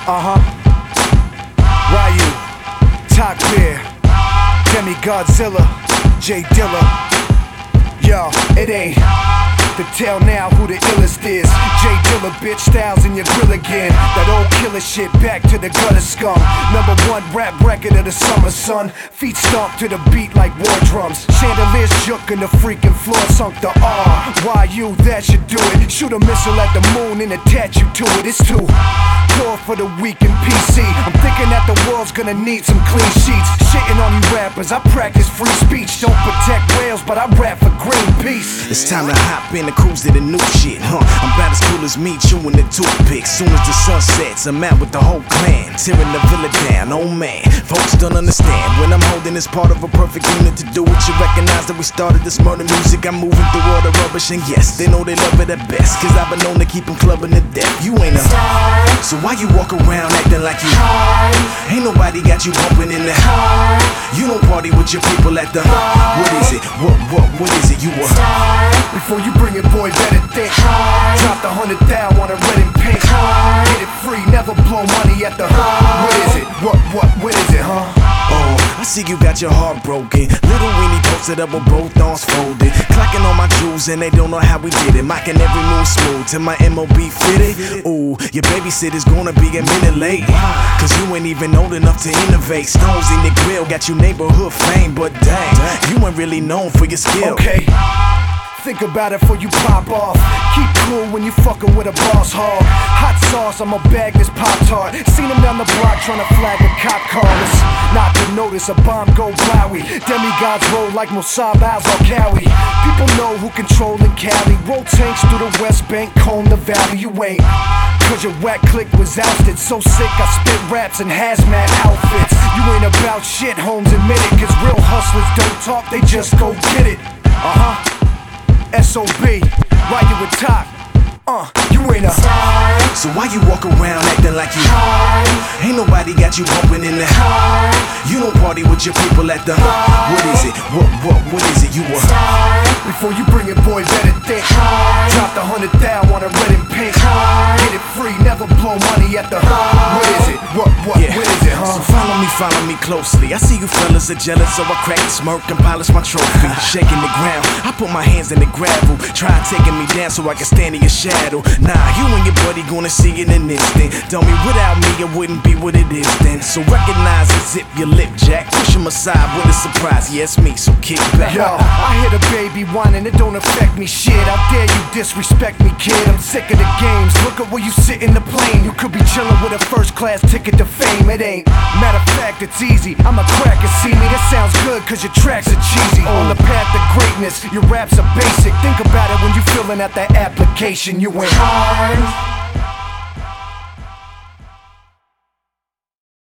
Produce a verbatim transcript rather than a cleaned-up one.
Uh-huh. Ryu, Takbir, Demi Godzilla, J Dilla. Yo, it ain't to tell now who the illest is. J Dilla, bitch, styles in your grill again. That old killer shit, back to the gutter scum. Number one rap record of the summer, son. Feet stomp to the beat like war drums. Chandeliers shook and the freaking floor sunk the R. Why you, that should do it. Shoot a missile at the moon and attach you to it. It's too core for the weak and P C. I'm thinking that the world's gonna need some clean sheets. Shitting on you rappers, I practice free speech. Don't protect whales, but I rap for Greenpeace. It's time to hop in the cruise to the new shit, huh? I'm about as cool as me chewing the toothpick. Soon as the sun sets, I'm out with the whole clan, tearing the villa down, oh man. Folks don't understand when I'm holding this part of a perfect unit to do it. You recognize that we started this murder music. I'm moving through all the rubbish, and yes, they know they love it at best. Cause I've been known to keep them clubbing to death. You ain't a star, so why you walk around acting like you hard? Ain't nobody got you bumping in the heart. You don't party with your people at the heart. What is it? What, what, what is it? You a star. Before you bring it, boy, better think hard. Drop the hundred thou on a red and pink hard. Get it free, never blow money at the heart. What is it? What, what, what is it, huh? Oh, I see you got your heart broken. Little weenie posted up with both arms folded. Clacking on my jewels and they don't know how we did it. Mocking every move smooth till my M O B fitted. Ooh, your babysitter's gonna be a minute late. Cause you ain't even old enough to innovate. Stones in the grill got you neighborhood fame. But dang, you ain't really known for your skill. Okay, think about it before you pop off. Keep cool when you fucking with a boss hog. Hot sauce, I'ma bag this Pop-Tart. Seen him down the block tryna flag a cop car. It's not to notice a bomb go blowy. Demigods roll like Mossab al-Zarqawi. People know who controllin' Cali. Roll tanks through the West Bank, comb the valley. You ain't, cause your whack clique was ousted. So sick I spit raps in hazmat outfits. You ain't about shit, Holmes, admit it. Cause real hustlers don't talk, they just go get it. Uh-huh. S O B, why you a top? Uh, you ain't a star. So why you walk around acting like you hard? Ain't nobody got you bumping in the heart. You don't party with your people at the heart. What is it? What, what, what is it? You a star. Before you bring it, boy, better think hard. Drop the hundred thou on a red and pink hard. Get it free, never blow money at the heart. What is it? What, what, yeah. What is it, huh? So follow me, follow me closely. I see you fellas are jealous, so I crack the smirk and polish my trophy. Shaking the ground, I put my hands in the gravel. Try taking me down so I can stand in your shadow. Nah, you and your buddy gonna see it in an instant. Tell me without me it wouldn't be what it is then. So recognize and zip your lip, Jack. Push him aside with a surprise. Yes, me, so kick back. Yo, I hear the baby whining, it don't affect me shit. How dare you disrespect me, kid? I'm sick of the games. Look at where you sit in the plane. You could be chillin' with a first class ticket to fame. It ain't. Matter of fact, it's easy. I'm a cracker, see me. That sounds good cause your tracks are cheesy. On the path to greatness, your raps are basic. Think about it when you fillin' out that application. You ain't hard.